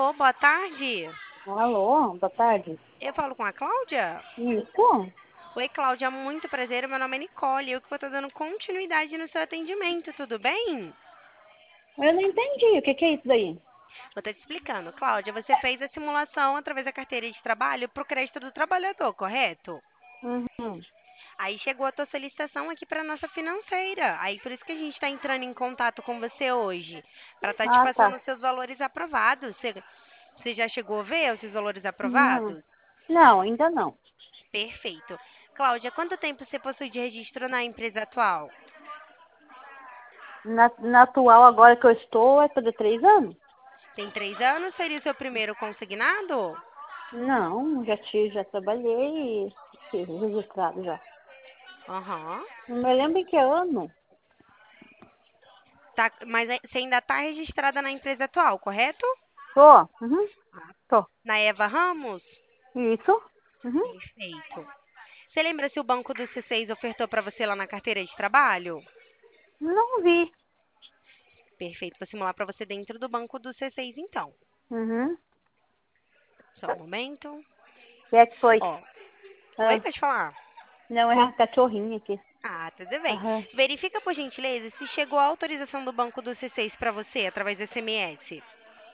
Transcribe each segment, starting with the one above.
Alô, boa tarde. Alô, boa tarde. Eu falo com a Cláudia? Isso? Oi, Cláudia, muito prazer. Meu nome é Nicole. Eu que vou estar dando continuidade no seu atendimento, tudo bem? Eu não entendi. O que é isso daí? Vou estar te explicando. Cláudia, você fez a simulação através da carteira de trabalho para o crédito do trabalhador, correto? Uhum. Aí chegou a tua solicitação aqui para nossa financeira. Aí por isso que a gente está entrando em contato com você hoje, para estar te Ah, passando tá. os seus valores aprovados. Você já chegou a ver os seus valores Não. aprovados? Não, ainda não. Perfeito. Cláudia, quanto tempo você possui de registro na empresa atual? Na atual, agora que eu estou, vai fazer 3 anos? Tem 3 anos? Seria o seu primeiro consignado? Não, já trabalhei e registrado já. Aham. Não me lembro em que ano. Tá, mas você ainda está registrada na empresa atual, correto? Tô. Uhum. Tô. Na Eva Ramos? Isso? Uhum. Perfeito. Você lembra se o Banco do C6 ofertou para você lá na carteira de trabalho? Não vi. Perfeito. Vou simular para você dentro do Banco do C6, então. Uhum. Só um momento. O que é que foi? Ó. Oi, Ah, pode falar. não, é a cachorrinha aqui. Ah, tudo bem. Aham. Verifica, por gentileza, se chegou a autorização do Banco do C6 para você através do SMS.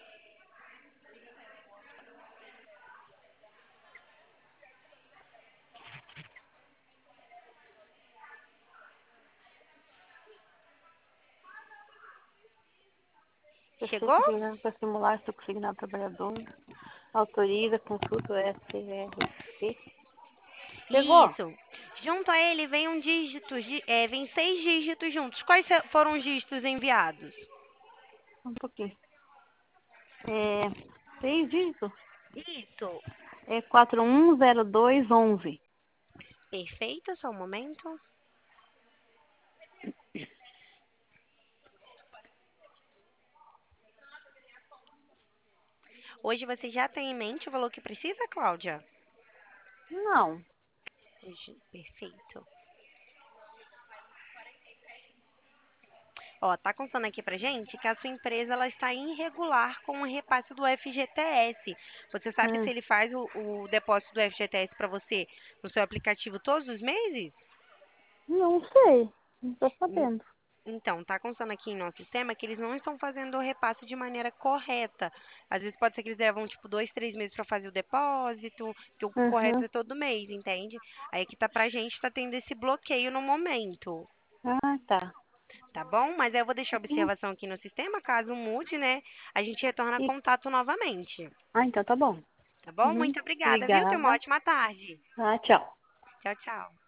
Chegou? Para simular seu consignado trabalhador. Autoriza, consulta o SRP. Chegou? Isso. Junto a ele vem um dígito, vem 6 dígitos juntos. Quais foram os dígitos enviados? Um pouquinho. É, 6 dígitos. Isso. É 410211. Perfeito, só um momento. Hoje você já tem em mente o valor que precisa, Cláudia? Não. Perfeito. Ó, tá constando aqui pra gente que a sua empresa ela está irregular com o repasse do FGTS. Você sabe se Hum, ele faz o depósito do FGTS para você no seu aplicativo todos os meses? não sei. Não tô En- sabendo. Então, tá constando aqui em nosso sistema que eles não estão fazendo o repasse de maneira correta. Às vezes pode ser que eles levam tipo 2, 3 meses para fazer o depósito, que o correto Uhum. é todo mês, entende? Aí aqui tá pra gente, tá tendo esse bloqueio no momento. Ah, tá. Tá bom? Mas aí eu vou deixar a Hum, observação aqui no sistema, caso mude, né? A gente retorna e- contato novamente. então tá bom. Tá bom? Uhum. Muito obrigada, viu? Tenha uma Obrigada. ótima tarde. Ah, tchau. Tchau, tchau.